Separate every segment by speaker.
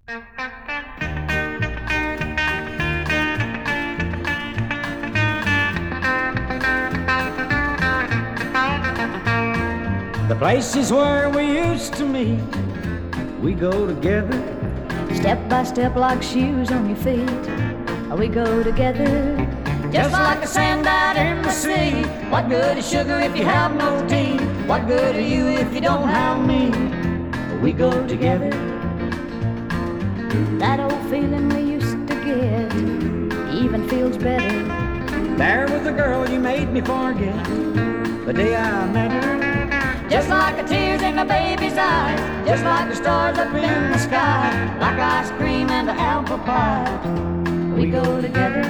Speaker 1: The places where we used to meet, we go together.
Speaker 2: Step by step like shoes on your feet, we go together.
Speaker 3: Just like the sand out in the sea. What good is sugar if you have no tea? What good are you if you don't have me?
Speaker 1: We go together.
Speaker 2: That old feeling we used to get even feels better.
Speaker 1: There was a girl you made me forget the day I met her.
Speaker 3: Just like the tears in a baby's eyes, just like the stars up in the sky, like ice cream and the apple pie.
Speaker 2: We go together.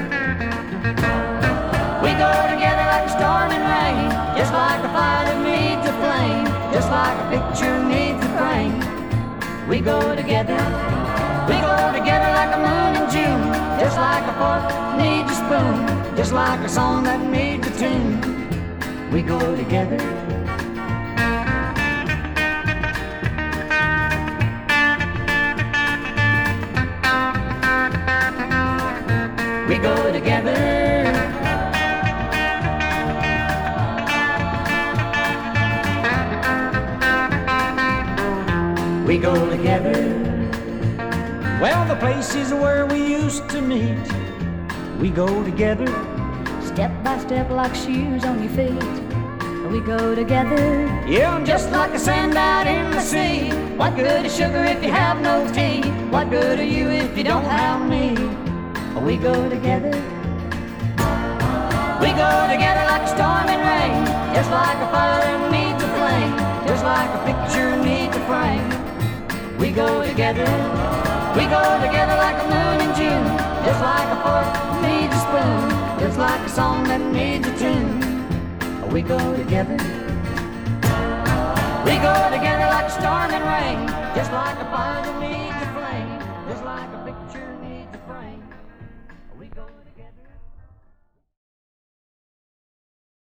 Speaker 3: We go together like a storm and rain, just like a fire that needs a flame, just like a picture needs a frame. We go together. We go together like a moon in June, just like a fork needs a spoon, just like a song that needs a tune.
Speaker 1: We go together.
Speaker 3: We go together.
Speaker 1: We go together. Well, the places where we used to meet, we go together.
Speaker 2: Step by step like shoes on your feet, we go together.
Speaker 1: Yeah, I'm
Speaker 3: Just like the sand out in the sea. What good is sugar if you have no tea? What good are you if you don't have me?
Speaker 2: We go together.
Speaker 3: We go together like a storm and rain, just like a fire that needs a flame, just like a picture needs a frame. We go together. We go together like a moon in June, just like a fork needs a spoon, just like a song that needs a tune.
Speaker 1: we go together.
Speaker 3: We go together like a storm and rain, just like a fire that needs a flame, just like a picture needs a frame. We go together.